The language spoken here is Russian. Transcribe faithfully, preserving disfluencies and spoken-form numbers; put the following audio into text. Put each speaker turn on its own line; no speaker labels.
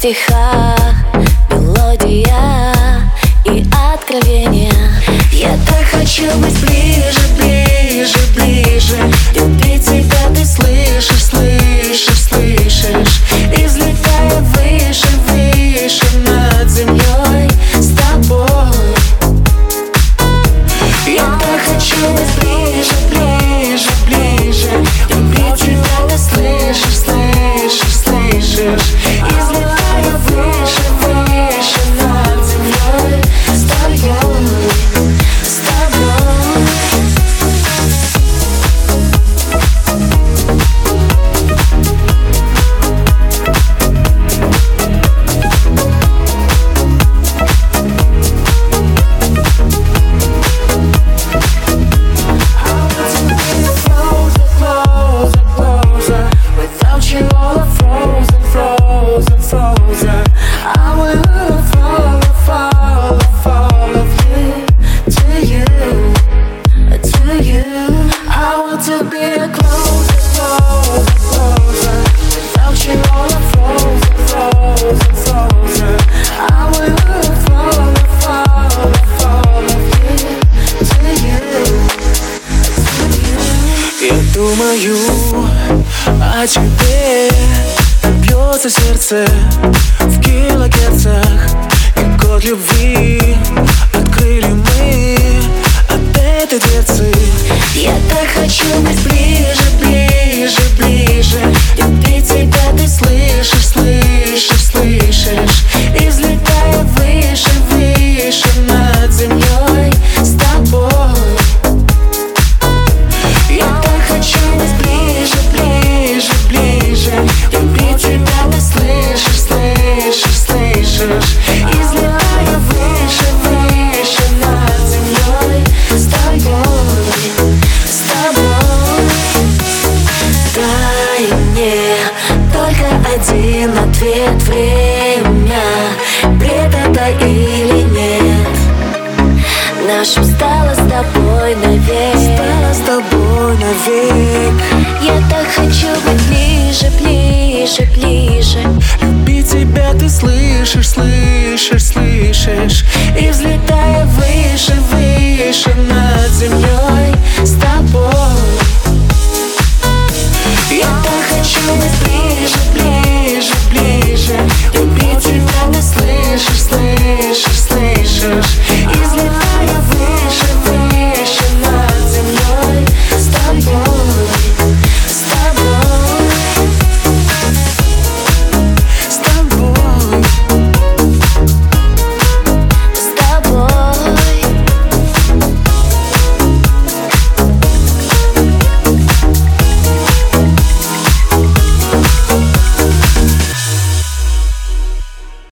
стихах мелодия и откровение. Я так хочу быть ближе, ближе, ближе. Любить тебя ты слышишь, слышишь, слышишь. И взлетая выше, выше над землей с тобой. Я так хочу быть ближе, ближе, ближе. Любить тебя ты слышишь, слышишь, слышишь. И взлетая выше, выше над землей с тобой, с тобой. To be closer, closer, closer. Without you all I'm frozen, frozen, frozen. I will fall, fall, fall to you, to you.
Я думаю о тебе, бьется сердце в килогерцах. И год любви открыли мы от этой дверцы.
Я так хочу быть ближе, ближе, ближе. Любить тебя ты слышишь, слышишь, слышишь. И взлетая выше, выше над землей с тобой. Я так хочу быть ближе, ближе, ближе. Любить тебя ты слышишь, слышишь, слышишь. И взлетая выше, выше над землей с тобой. Дай мне только один ответ: время, бред это или нет. Нашим стало с тобой навек,
Стало с тобой навек.
Я так хочу быть ближе, ближе, ближе.
Любить тебя ты слышишь, слышишь, слышишь.